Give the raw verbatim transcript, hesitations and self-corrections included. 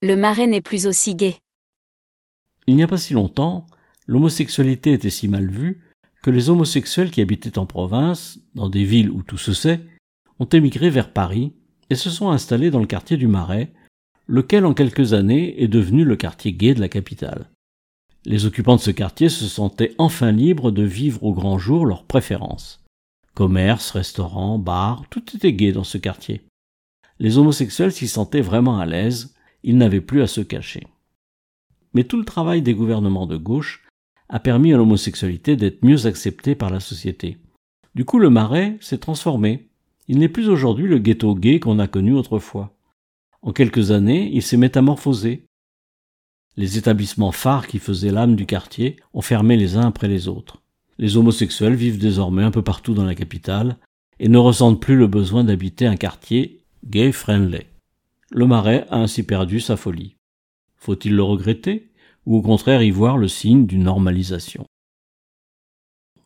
Le Marais n'est plus aussi gai. Il n'y a pas si longtemps, l'homosexualité était si mal vue que les homosexuels qui habitaient en province, dans des villes où tout se sait, ont émigré vers Paris et se sont installés dans le quartier du Marais, lequel en quelques années est devenu le quartier gay de la capitale. Les occupants de ce quartier se sentaient enfin libres de vivre au grand jour leurs préférences. Commerces, restaurants, bars, tout était gai dans ce quartier. Les homosexuels s'y sentaient vraiment à l'aise, ils n'avaient plus à se cacher. Mais tout le travail des gouvernements de gauche a permis à l'homosexualité d'être mieux acceptée par la société. Du coup, le Marais s'est transformé. Il n'est plus aujourd'hui le ghetto gay qu'on a connu autrefois. En quelques années, il s'est métamorphosé. Les établissements phares qui faisaient l'âme du quartier ont fermé les uns après les autres. Les homosexuels vivent désormais un peu partout dans la capitale et ne ressentent plus le besoin d'habiter un quartier gay-friendly. Le Marais a ainsi perdu sa folie. Faut-il le regretter ou au contraire y voir le signe d'une normalisation ?